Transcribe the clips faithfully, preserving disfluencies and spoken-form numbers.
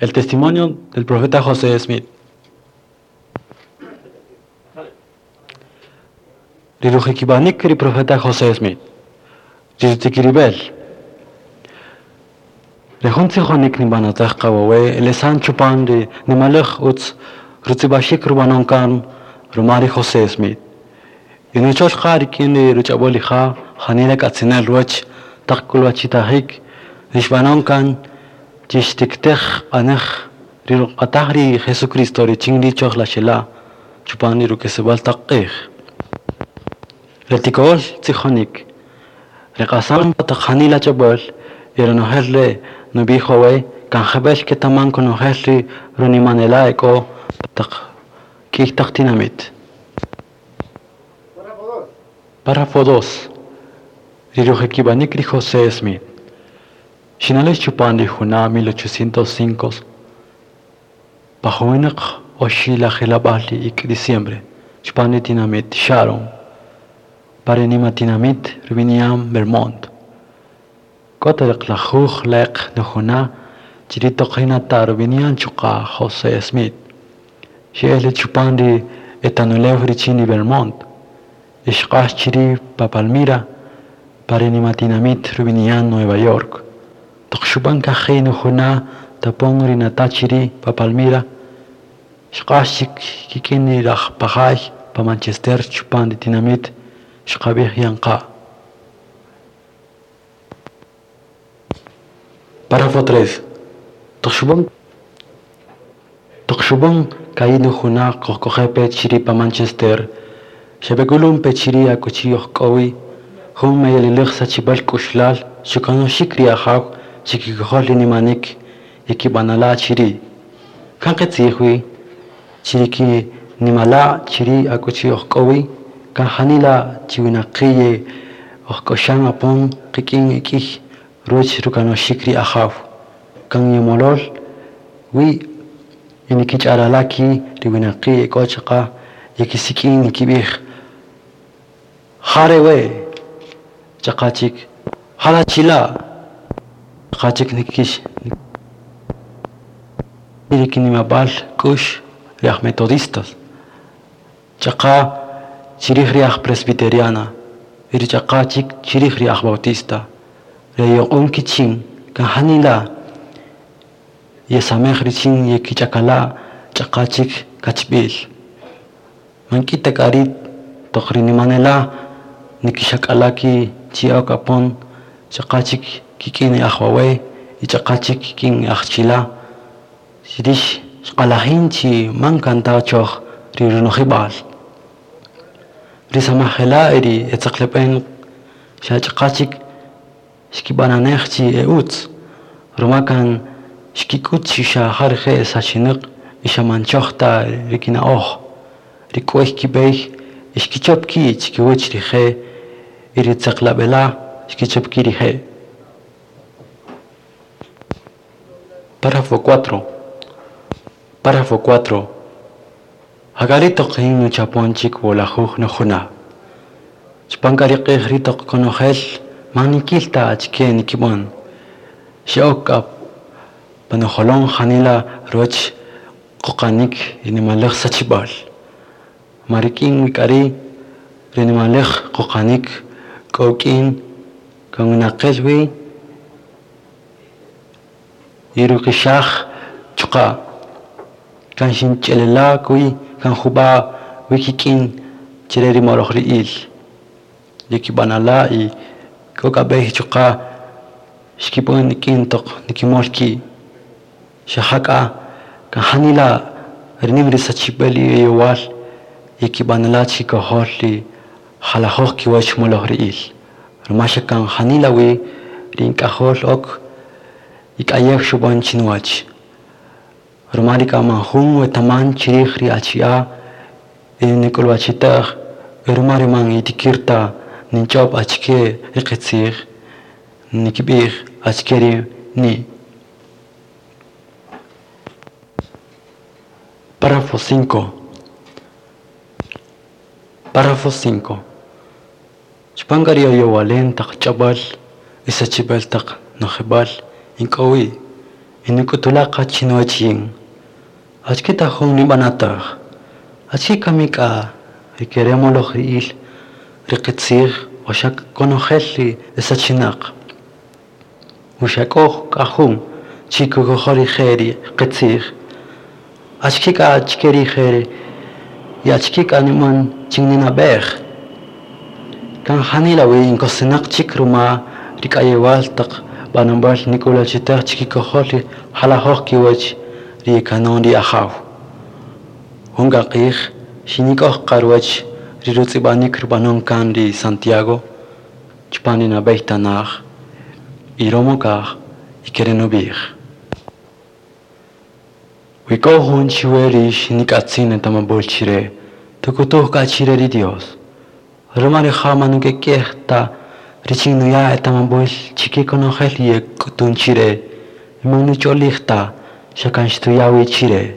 El testimonio del profeta José Smith. Rirujikibanik ri profeta José Smith. Rirutikiribel. Rehunzi honik ni banatach kawawe, elesan chupan ri nimalech uts rutzibashik rubanonkan rumari José Smith. Inichol khari kini ruchaboli kha, khanile katsinel ruach, takkulwachitahik, rishbanonkan, chishtiktech anech, rirukatahri Jesucristo ri chingri choch la shela, chupani rukesebal takich. Retikol tzihonik, rekasam patakhanila chabol, iranoherle nubihowe, kanjabel ketaman konoherli runimanela eko tak kik taktinamit. Párrafo dos. Rirujekibanikri José Smith. Shinales chupandi juna mil ochocientos cinco. Pajoinak oshila gelabali ik diciembre. Chupandi tinamit Sharon. Parenima tinamit Rubiniam Vermont. Kotelek la juj lek de juna. Chirito jinata Rubinian chuka José Smith. Shele chupandi etanolevri chini Vermont. Ishqash chiri pa Palmira, Parenimatinamit Rubinian, Nueva York. Tokshuban kajenu juna tapong rinata chiri pa Palmira. Ishqash kikini raj pajay pa Manchester chupan de tinamit shqabih yanqa. Párrafo tres. Tokshuban Tokshuban kainu juna kokojepe chiri pa Manchester. Shebegulum pechiri a cuchillo kowi, hum me yelilech sa chibal kushlal, shukano shikri a haw, shikikohol nimanik, ikibanala chiri. Kanketzihui, chiriki nimala chiri a cuchillo kowi, kanhanila chiwinakiye, okoshan apon, kikin ikih, ruch rukano shikri a haw. Kan yamolol, wi, inikich alalaki, riwinakiye kochaka, yakisikin ikibih. Harewe, chakachik, halachila, chakachik nikish, irikinimabal, kush, riach metodistas, chaka, chirich riach presbiteriana, iri chakachik, chirich riach bautista, reyo unkichin, kahanila, yesamech richin yekichakala, chakachik, kachbil. Mankita karit, tokrinimanela, nikishakalaki chiao kapon chakachik kikini ahwawe y chakachik kikin ahchila sidish qalahinchi mankanta choh rirunojibal risamahela eri etzaklepen shachakachik shkibananechchi euts romakan shkikuchi shaharje sashinik ishamanchohta rikina oh rikueh kibeh ishkichopki chkiwich rije iritzaqlabela ishkichopki rije. Párrafo cuatro. Párrafo cuatro. Hagarito qinu chaponchik wolajuj nojuna. Chpankariqih ritoq konojel manikilta achke nikibon. Shokap panojolon hanila roch qoqanik inimalej sachibal. Marikin mikari rinimalej qoqanik kokin kangunaqelwi irukishaj chuqa kan shinchelela kui kan juba wikikin chireri morojri il likibanala i kokabeh chuqa shkipon nikin toq nikimolki shahaka kan hanila rinimri sachibeli yowal ikibanala chikoholi halahok kiwach molohri il rumashakan hanilawi rinkahol ok ikayek shubon chinwach rumarika manhum wetaman chirihri achia inikulwachitah rumariman itikirta ninchop achke iqitsir nikibih achkeri ni. Párrafo cinco. Párrafo cinco. Chpangario yowalen tak chabal, isa chibal tak nojibal, inkawi, Inukutulaqa chinuachin. Achkita hun nibanataq. Achika mika queremos los il riqitsig oshak konojeli esachinaq. Ushakoj kahun chiku kohori jeri qitsig. Achkika achkeri jeri y achkika niman chingnina bej. Kan hanila wi inkosinaq chikruma rikayewal taq banambal Nicola chitaq chikikoholi halahoj kiwach ri kanon ri ahaw. Hunga qih shinikoj qarwach ri rutzibanik rubanon kan ri Santiago chpanina beitanaj iromokaj ikerenubij. Wikohun chiweri shinikatsin tamabol chire tukutuj ka chire ri Dios. Romare jamanu que quieta richinu ya etamabol chiki konojel y kutun chire manu cholihta shakan shtuyawi chire.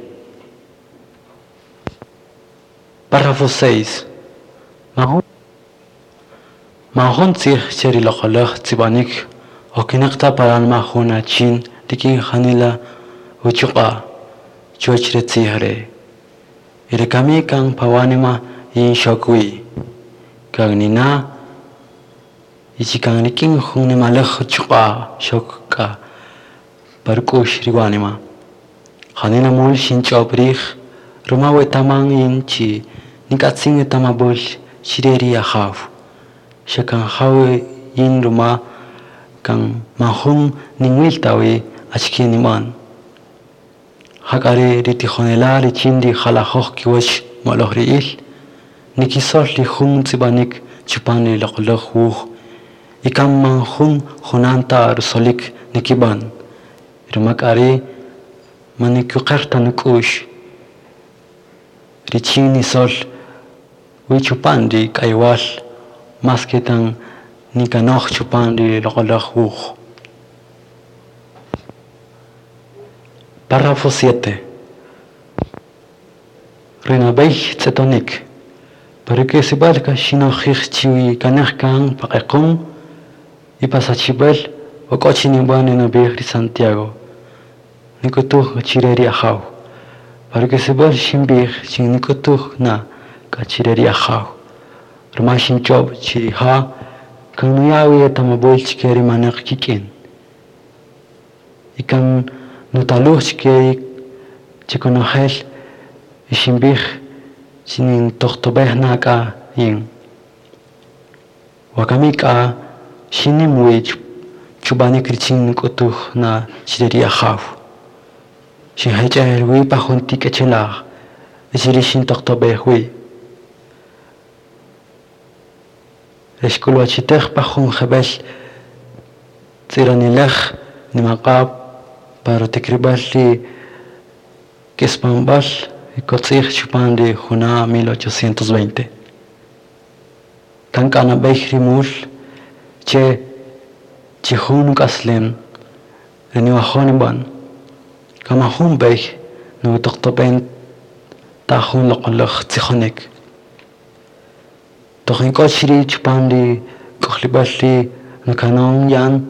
Párrafo seis. Mahon Mahon tsih cheri loqoloj tsibanik okinaqta paran mahuna chin dikin hanila uchuqa chuachre tsihre. Irekami kan pawanima yin shokwi. Kang nina ichikang niking huni malakh chuqa shokka parkush riwanima. Hanina mul shin chobrih rumawe tamang yin chi nikatsing tamabol shireri ahaw. Shakan hawe yin ruma kang mahung ningwil tawi achki niman. Hakare ritijonela richindi halahoh kiwach maloh riil. Nikisol li hun tsibanik chupan li loqloh wuh. Ikam man hun hunanta rusolik nikiban. Rumakari manikukar tanukush. Richini sol wi chupan di kaywal masketan nikanoh chupan di loqloh wuh. Párrafo siete. Rinabej tsetonik. Para que se valga shinojij chiwi kanajkan paqeqon y pasachibel o cochiniban en abej Santiago. Nikotuj chireri ahaw. Para que se val shimbij chin nikotuj na kachireri ahaw. Rumashin chob chiriha kan nuyawi etamabol chikeri manak kikin. Ikan nutaluj chikeri chikonojel y shimbij sinin tohtobeh naka yin. Wakamika shinim wich chubanik richin kutuh na chireri ahaw. Shin hechel wi pahuntik echelah echirishin tohtobeh wi. Eshkulwa chitech pahun jebel tsiranilech nimaqab para tekribal li kespambal Kotzig chupan de Juna mil ochocientos veinte. Kankana Bejrimul che Chihun Kaslem Reniwahoniban Kamahun Bej no Toktoben Tahun Lokolach Tihonik. Tohinko Shiri chupan de Kohlibali Nkanon Yan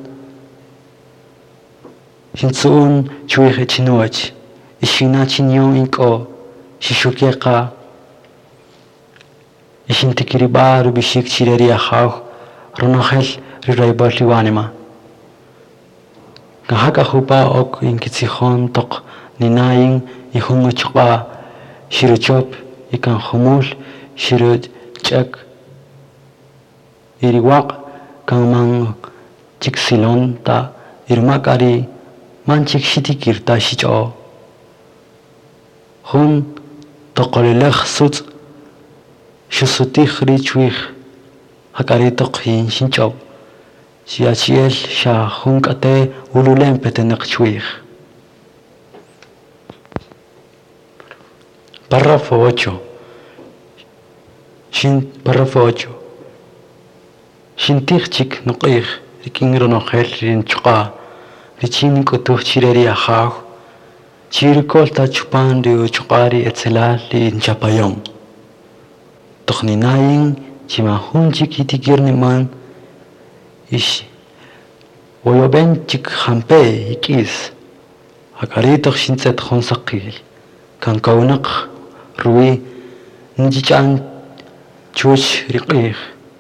Shinsun Chuihe Chinuach Ishina Chinyon Inko Shishukeka Ishintikiriba Rubishik Chireri Ahaw Ronohel Riraibal Liwanima Kahaka Hupa Ok Inkitsihon Tok Ninayin Ihunguchba Shiruchop Ikan Humul Shiruchak Iriwak Kangmang Chiksilon Ta Irmakari Manchik Shitikirta Shicho Hun toqolelej sutz shusutij richwij hakari toqhin shinchob siachiel sha hunkate ululen petenek chwij. Párrafo ocho. Shin párrafo ocho. Shintichik nuqij rikin ronojel rin chuqa richin kutuj chireri ahaw Chirkol ta chupan de chukari etzelal li chapayom. Tokninayin chimahun chikitikirniman ish oyoben chik hampe ikis Hakaritoq shintzet honsaqil. Kan kaunaq rui njichan chuch riqih.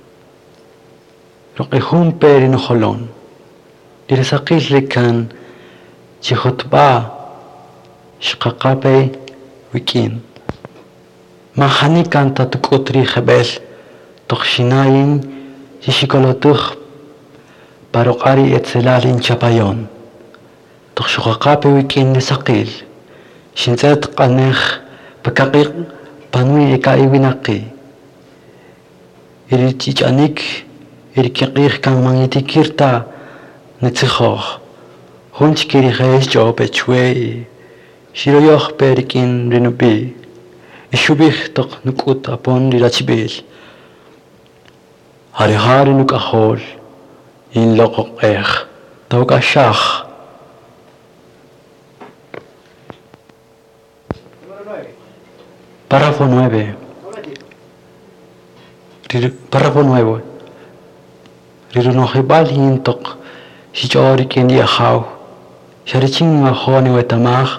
Riqihun peri no holon. Dirisaqil rikan chihotba shqaqapay wikin. Mahani kan tatukutri jebel toqshinayin shishikolotuj paroqari etzelalin chapayon. Toqshuqaqapi wikin nisaqil. Shintzet qanej pakaqiq panui eka iwinaqi. Irichichanik irikiqih kan mangitikirta nitzijoj. Hunch kirijesh jo pechwei. Shiroyoh perikin rinubi. Ishubih toq nukut apon rirachibil. Harihari nukahol. In loqoq eh. Tawka shah. Párrafo nueve. Párrafo nueve. Rirunojibal hintok. Shichori kendi ahaw. Sharichin mahoni wetamah.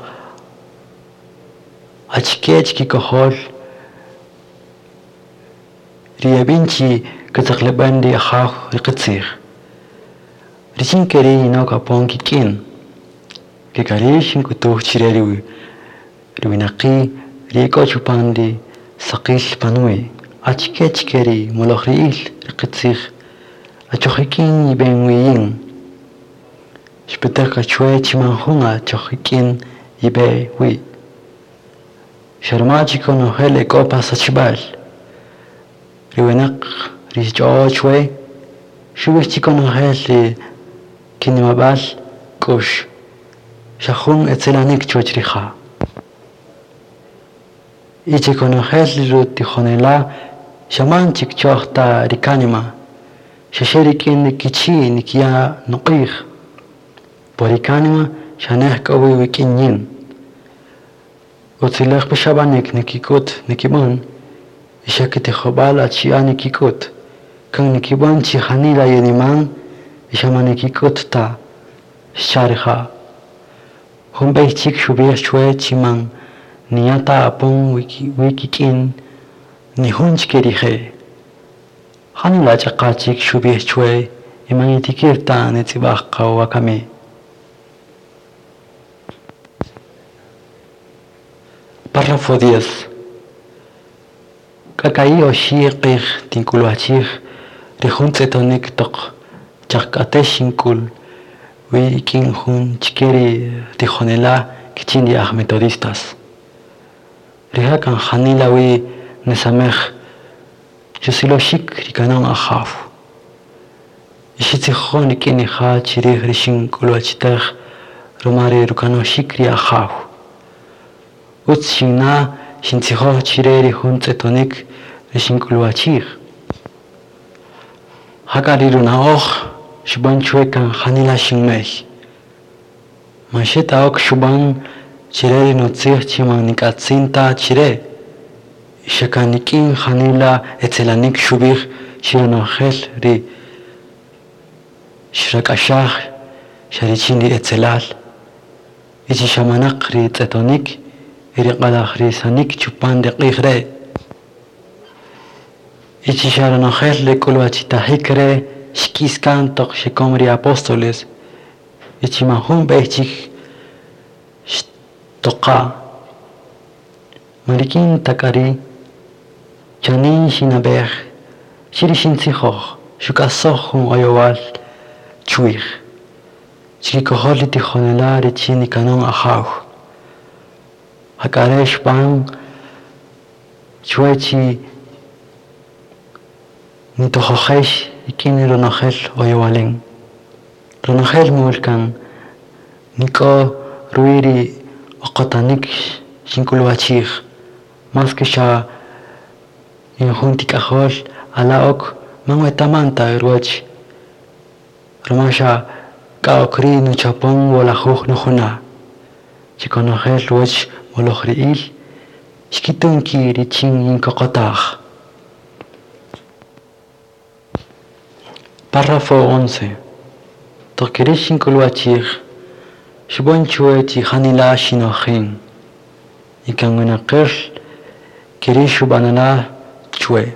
Achikech kikohol. Riabinchi kazaklebandi ahaw rikatsir. Richin keri no kapon kikin. Kekarish kutuh chireri. Riwinaki riko chupandi saqil panui. Achikech keri molokhriil rikatsir. Achohikin ibenwiyin. Shpetaka chwe chimanhunga chohikin ibe wi. Sharmachi kono hele kopa sachibal. Riwenak rijo chwe. Shubichi kono hele kinimabal kush. Shahun etzelanik chochriha. Ichi kono hele ruti honela. Shamanchik chohta rikanima. Shasherikin kichi nikia nuqih. Porikanima shaneh kawi wikinyin. Utzilech bishabanik nikikut nikibon. Ishakiti khobal achia nikikut. Kang nikibon chi hanila yeniman. Ishamanikikut ta. Shariha. Humbei chik shubir chwe chiman. Niyata apon wikikin. Nihunch kerije. Hanila chakachik shubir chwe. Imanitikirta netzibach wakame. Párrafo diez. Kakai o shiqih tinkuluachih rihuntetonik tok chakateshinkul wikin hun chikeri tihonela kichindi ah metodistas. Rihakan hanila wi nesamech yusiloshik rikanon ahaf. Ishitzijon rikiniha chirih rishinkuluachitech romari rukanoshik ri ahaf. Utshina shintsiho chireri huntzetonik rishinkuluachir. Hakariruna och shuban chuekan hanila shinmech. Mansheta ok shuban chireri notzih chiman nikatzinta chire. Ishakanikin hanila etzelanik shubih shironogel ri. Shirakashah sharichindi etzelal. Ichishamanak ri tzetonik. Iriqalahri sanik chupan de qihre. Ichisharanojel le kulwachitahikre shkiskan tok shikomri apóstoles. Ichimahun bechik toqa. Marikin takari chanin shinabech shirishin sihoch shukasohun oyowal chuich. Chikikoholi tihonela richini kanon ahaw. Hakaresh bang chuechi nitojojesh ikini ronojel oyowalen. Ronojel mulkan niko ruiri okotanik shinkuluachich. Más que sha injuntikajol alaok manwetamanta ruach. Romasha kaokri nuchapon wolajuj nujuna. Chikonojel ruach Molokhriil, shkitunki richin inkokotach. Párrafo once. Tokirishin kuluachir, Shibon chue ti hanila shinochin. Ikan winakir kiri shubanala chue.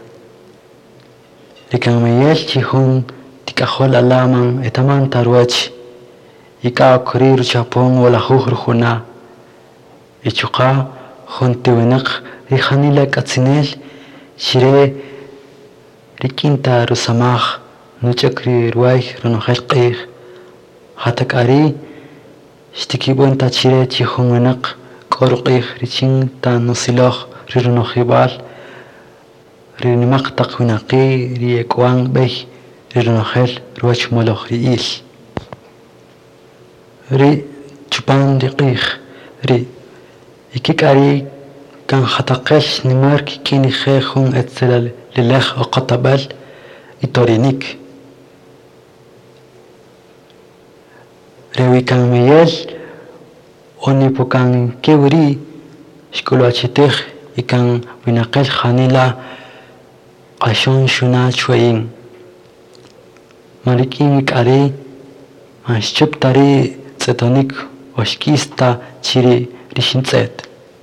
Ikan mayel chihun tikahol alaman etaman tarwach. Ika kurir chapon wala huhrhuna. Ichuka junti winak rihanila katsinel shire rikinta rusamah nuchakri ruay runohelqih. Hatakari shtikibon tachire chihun winak korqih richin ta nusiloh rirunohibal rinimaq taqwinaqi riekwan beh rirunohel ruach moloh riil ri chupan riqih ri ikikari kan hataqel nimar kikini khejun etzelal lileh oqatabal itorinik rewi kan meyel onipokan kewri shkuluachitej ikan winaqel hanila qashon shuna chwein marikin ikari manshchuptari tsetonik oshkista chiri rishintzet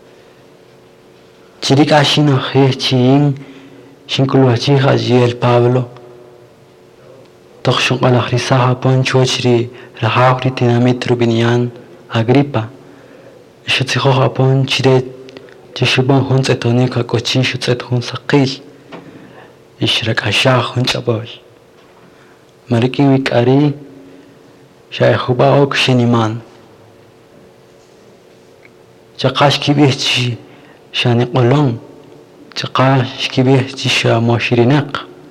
chirik ashino je chiin shinkuluachij ayiel Pablo tokhshon qalajrisaja pon chuachri rajawri tinamit rubinian Agripa Shutzijoj apon chire chishubon hun tsetonik akochin shutzet hun saqil ishrakashah hun chabol marikin wikari shaehuba ok shiniman chaqa shkibih chi shani qolon chaqa shkibih chi shamoshirineq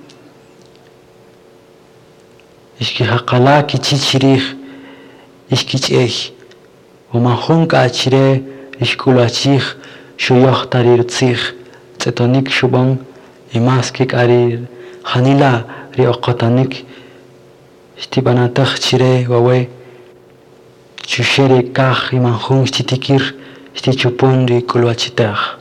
ishki haqala kichichirij ishkich'ej ومنخون كاتشري إشكولو أتشيخ شو يختاري رتسيخ تتونيك شوبان إماسكيك أري خانيلا ري أقاتانيك اشتبانا تخشري ووي شوشيري كاخ إمانخون اشتتكير اشتشوبون ري كلو أتشتاخ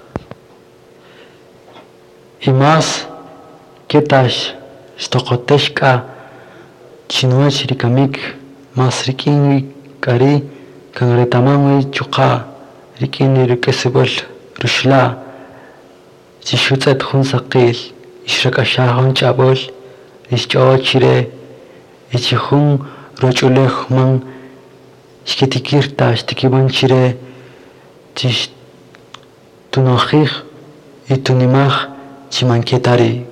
إماس كتاش اشتقوتشكا شنوش ريكاميك ماس ريكينوي كاري kan retamanwi chuqa rikini rikesibol rushla chishutzet hun saqil ishrakashahon chabol isch'o chire ichihun roch'ulej man shkitikirta shtikibon chire chish tunojij itunimaj chimanketari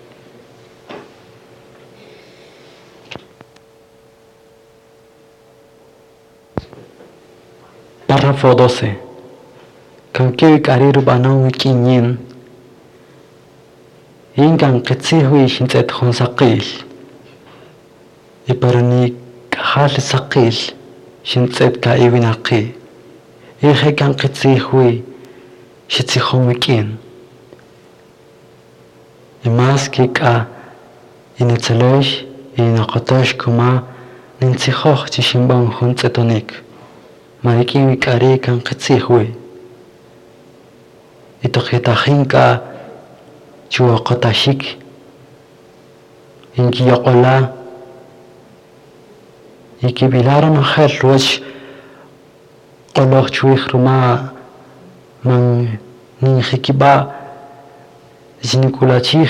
Párrafo doce. Kankewi karir banon wikinyin. Inkan qetsihui shintzet hun saqil. Iparani kahal saqil shintzet ka iwinaqi. Ije kan qetsihui shitzihon wikin. Imas ki ka inetzelosh inaqotosh kuma nintzihoj chishimbon hun tzetonik. Marikin wikari kan qetsihui itoqetajinka chuwaqotashik inkiyoqola ikibilaron hel ruach qoloq chuij ruma man ninjikiba jinikulachij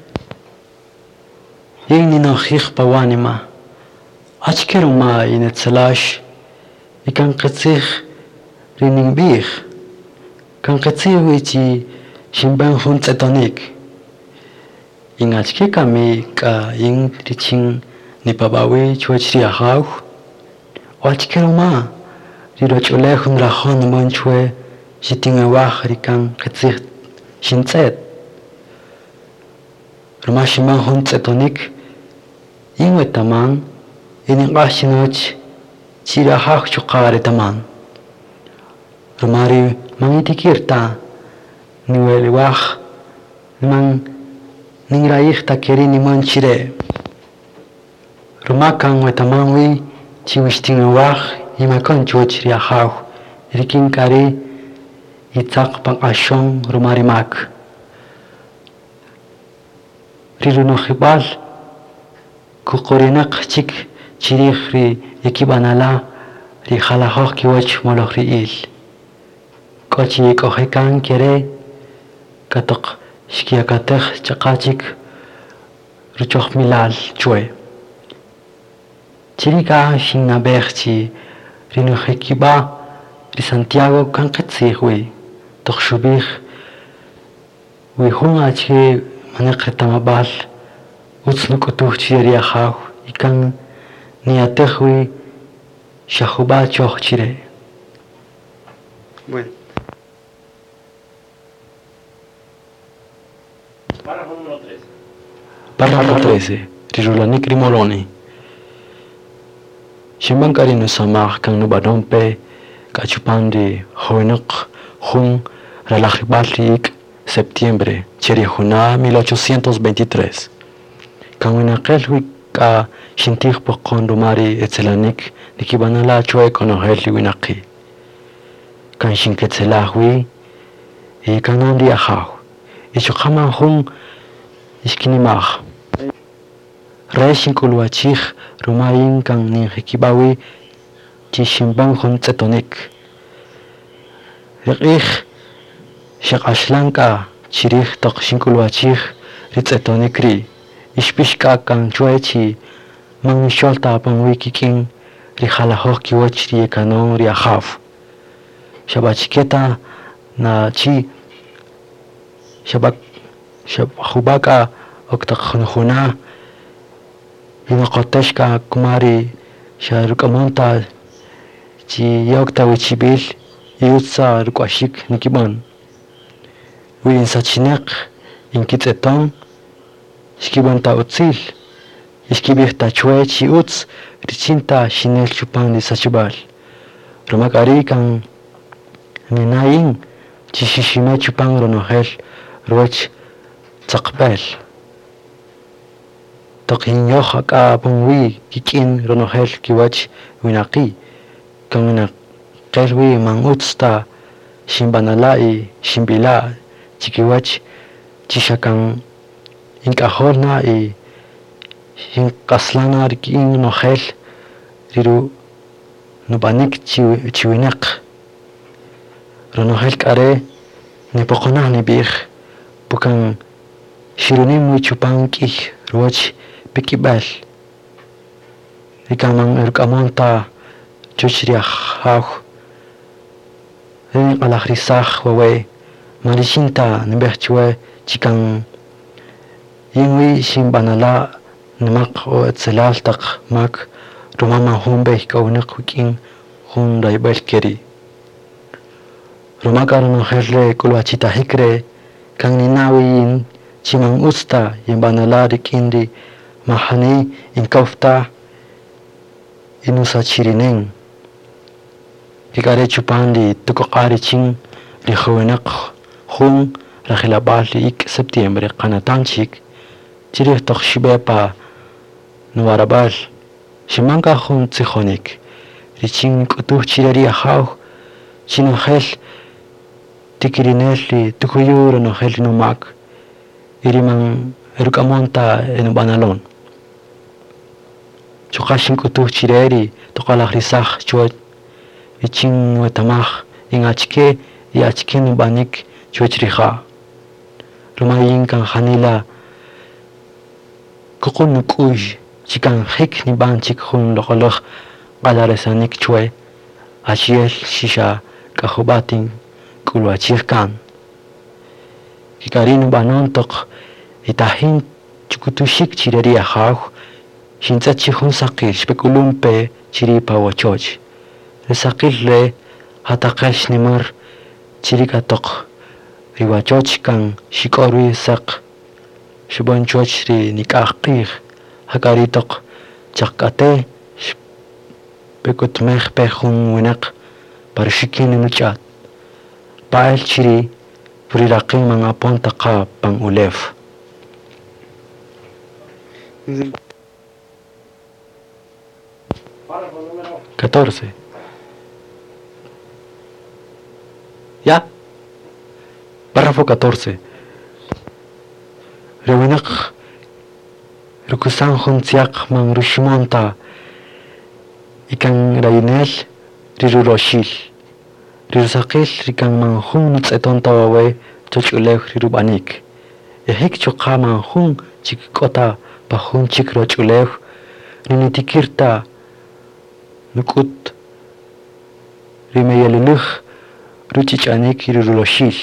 yinninojij pawanima achkeruma inetzelash ikan qetzij rininbij kan qetzij chi shimban hun tzetonik ingachki kami ka in richin nipabawi chuachri ahaw wachkeruma riroch'ulej hun rajon monchwe shitinwewaj rikan qetzij shintzet ruma shimban hun tzetonik inwetaman ininqaj shinoch chirahaj chuqare taman rumari mangitikirta niweliwaj man ningrayijta keri niman chire rumakan wetamanwi chiwishtinwaj imakon chuchri ahaw rikin kari itzaq panqashon rumarimak rirunojibal kuqorinaq chik chirij ri ekibanala ri jalajoj kiwach moloj riil. Kochi kojekan kere katok shkiakatej chaqachik ruchoj milal chue. Chirika shinabej chi rinujekiba ri Santiago kanqetzij wi toj shubij wi jun achke maneq retamabal utz nuk'utuj chi ri ajaw ikan niyatej wi xajuba choj chire. Bueno. Párrafo número trece. Párrafo trece. Rirulanik rimoloni. Shimbankari no samaj kan no badompe kachupandi jovenok jun relajibalik septiembre chirihuna mil ochocientos veintitrés. Kan winaqel wi ka shintij pokon rumari etzelanik nikibanala chue konojel winaqi. Kan shinketzelah wi y kanon di ajaw. Ichokama jun iskinimaj. Reshin kulwachij rumayin kan ninjekibawi chishimban jun tzetonik. Riqij shaqashlanka chirij tok shinkulwachij ritzetonik ri. Ishpishka kan chuechi man sholta pan wikikin rijalajoj kiwach ri kanon ri ajaf. Shabachiketa na chi shabak shabjubaka oktak junjuna inaqoteshka kumari sharukamonta chi yokta wichibil yutsa rukwashik nikiban win sachineq inkitzeton shkibanta utzil ishkibihta chue chi utz richinta shinel chupan di sachibal rumakari kan ninayin chishishime chupan ronojel ruech tzaqbel toqin yoja ka pungwi kikin ronojel kiwach winaqi kan winaqel wi man utzta shimbanala y shimbila chikiwach chishakan inkajolna y inqaslana rikin nojel riru nubanik chiwineq ronojel k'are nipoqonaj nib'ij pukan shirunim wi chupan k'ij ruwach pikib'el rikaman ruk'amonta chuch ri ajaw rinq'alaj risaj wawe marishinta nib'ej chwe chikan yin wi xinb'anala nemaq o etzelal taq mak rumaman jun b'ej k'owneq wik'in jun rayb'el keri. Rumaka ronojel re kulwachitajik re kan ninawi yin chiman utzta yinb'anala rik'in ri majani inkawta inusachirinen kik'are chupan ri tukoq'a richin ri jovenaq jun rajilab'al ri ik' septiembre qanatanchik chirij toj xib'epa nuwarab'al ximanka jun tzijonik richin nik'utuj chire ri ajaw chinojel tikirinel ri tukuyu ronojel ri numak iriman ruk'amonta enub'analon choqa xink'utuj chire ri toqalaj risaj chwe richin wetamaj in achke y achke nub'anik chwech ri ja' rumayin kan janila kuqun nuk'uy chikan jik nib'an chik jun loq'oloj q'alaresanik chwe axiel xixa k'ajubatin k'ulwachij kan kik'ari nub'anon toq itajin chuk'utuxik chire ri ajaw xintz'et chi jun saqil xb'ek'ulunpe chiri pawochoch ri saqil re jataqel xnimar chiri katoq ri wachoch kan xik'or wi saq xib'on chwech ri nik'aj q'iij jak'ari toq chaqk'ate xb'ek'utmej pe jun winaq paruxikin nuch'at pa'el chiri puri raqin man apon taqa pan ulef. Párrafo número catorce. ¿Ya? Párrafo catorce. Rewinaq rukusan jun tsiaq man rushimonta ikan rayinel riru roshil. Riru sakil rikan manjun nutseton tawawe chochuleu riru banik. Ehik choka manjun chikota pajun chik rochuleu rinitikirta nukut rimeyeluluj ruchichanik riru roshil.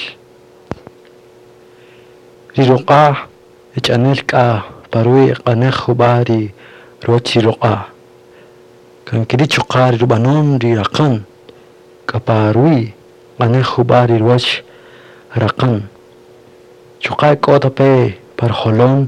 Riroqa echanelka parui qanej hubari rochi roqa. Kan kiri choqa riru banon rirakan kaparui qanej hubari roch rakan. Choqa kota pe parjolon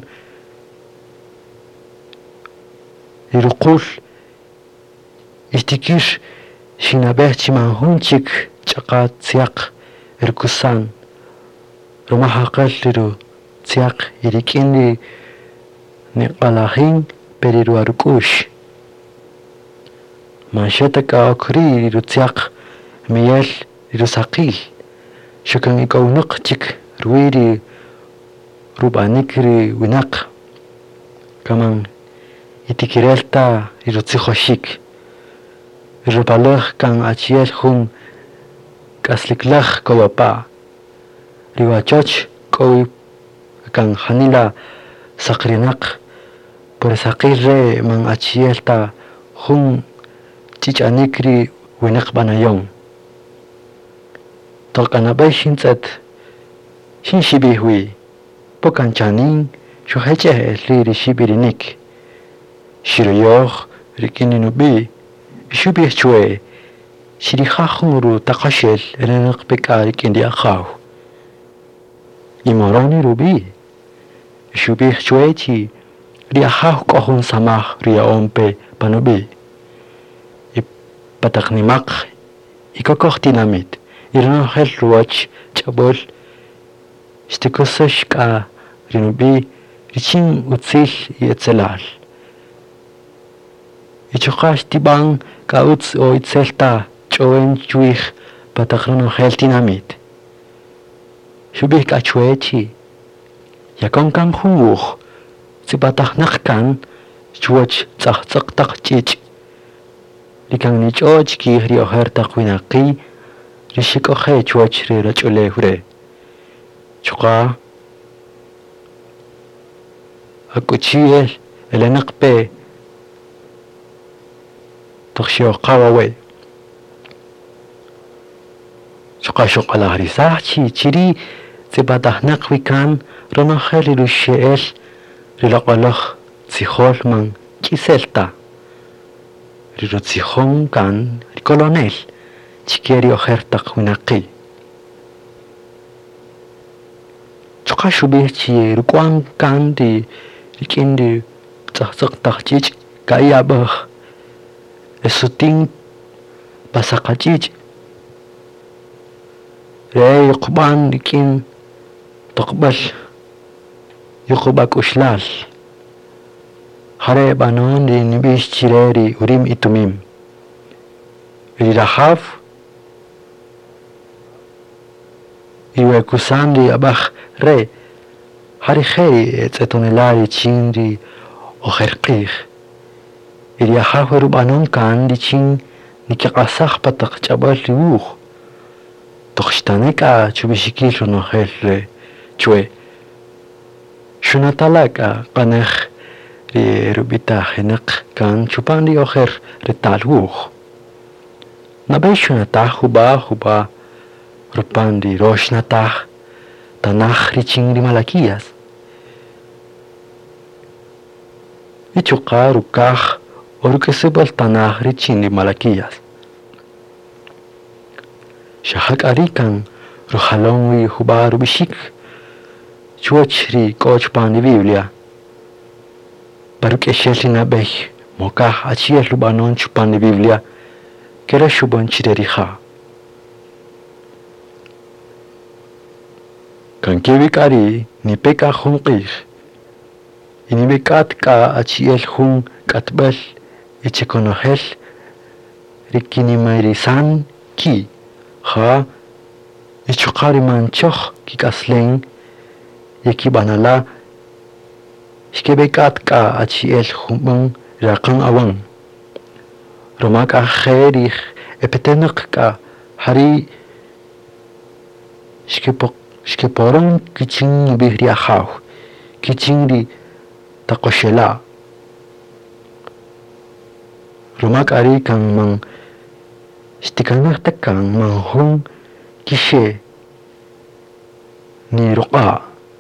riruqul istikir shinabeh chimanjun chik chaqa tsiaq erkusan rumahaqal riru tsiaq irikindi niqalajin periru arukush. Mansheta ka okri riru tsiaq miyel riru saqil. Shukan ikawnuq chik ruiri rubanik ri winak. Kaman itikirelta riru tsijoshik. Riru palaj kan achiel jun kasliklaj kawapa. Riwachoch kowi kan hanila sakrinak por saqil re man achielta jun chichanik ri winak banayon. Tolkanabay shintzet shin shibihui pokan chanin shuheche ri ri shibirinik. Shiroyoh rikini nubi shubih chwe shirihajun ru takashel erenak peka rikindi akhaw. Imoroni rubi shubih chwechi riahaw kohun samah riaompe panubi ipataknimak ikokoh tinamit irnohel ruach chabol stikusosh ka rinubi richin utzil yetzelal ichoqash tibang ka utz o itzelta chowen chuich pataknohel tinamit. Shubih kachwechi yakon kan hunguh zibatahnak kan chuach tsahtzak tak chich likang ni choch ki rioher tak winaqi rishikohe chuach ri rachule hure chuqa akuchiel elenaqpe takhshio qawawe chuqa shuqala harisachi chiri zibatahnak wikan ronahel rusheel rilaqaloh tzihol man kiselta riru tzihon kan rikolonel chikeri ohertak winaqi. Chuqa shubih chi rukuan kan di rikindi tsahtzak takchich kayabah esuting pasakachich re yuqban rikin taqbal yuqbak ushlal hare banon di nibish chireri urim itumim rirahaf iwe kusandi abach re hari kheri etsetonelari chindi oherqih irihaf rubanon kan di chin nikiqasaq patak chabal riuh toqshtaneka chubishikil runohel re chwe shunatalaka qanej ri rubita henak kan chupandi oher retalwuh nabay shunatah huba huba rupandi roshnatah tanah riching ri malakiyas ichuqa rukah orukesibal tanah riching ri malakiyas shahak arikan ruhalon wi huba rubishik chuachri koch pandi Biblia paruk eshelina beh mokah achiel lubanon chupandi Biblia kera shubon chireriha kan kebikari ni peka hunqih ini bekat ka achiel hun katbal ichikonohel rikini mairisan ki ha ichuqari manchoh kikaslen yaki banala shkebekat ka achiel humbang rakan awang romak aherich epetenak ka hari shkeporon kichin bihriahaw kichinri takoshela rumak ari kan mang stikanak takang manghung kishe ni roqa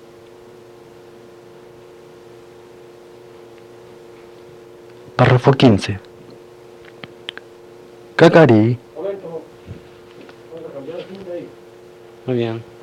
párrafo quince. Kakari. Muy bien.